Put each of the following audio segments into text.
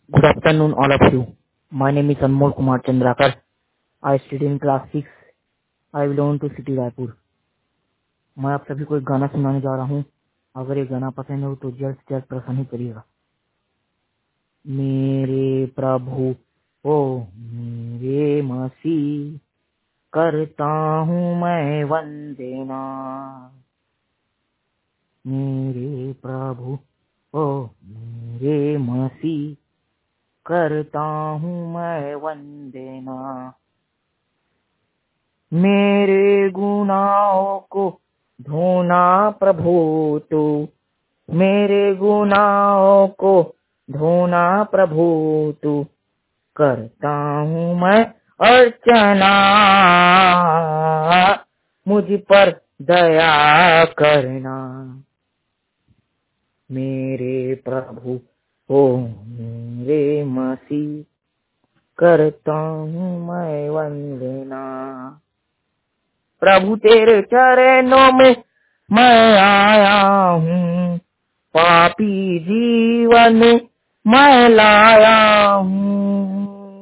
Good afternoon, all of you. My name is Anmol Kumar Chandrakar. I study in class 6. I belong to City Raipur. मैं आप सभी को एक गाना सुनाने जा रहा हूँ. अगर ये गाना पसंद हो तो जल्द से जल्द प्रसन्न करिएगा. मेरे प्रभु ओ मेरे मसीह करता हूँ मैं वंदना. मेरे प्रभु ओ मेरे मसीह करता हूँ मैं वंदना. मेरे गुनाहों को धोना प्रभु तू. मेरे गुनाहों को धोना प्रभु तू. करता हूँ मैं अर्चना. मुझ पर दया करना. मेरे प्रभु ओ मेरे मसीह करता हूँ मैं वंदना. प्रभु तेरे चरणों में मैं आया हूँ. पापी जीवन मैं लाया हूँ.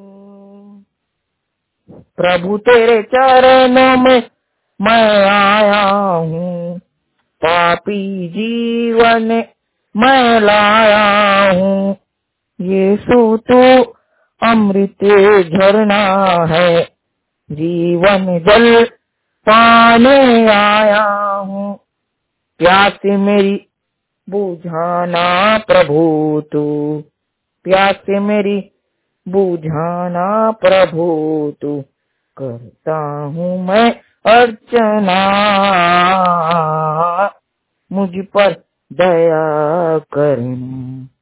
प्रभु तेरे चरणों में मैं आया हूँ. पापी जीवन मैं लाया हूँ. यीशु तू अमृत झरना है. जीवन जल पाने आया हूँ. प्यास मेरी बुझाना प्रभु तू. प्यास मेरी बुझाना प्रभु तू. करता हूँ मैं अर्चना. मुझ पर दया करना.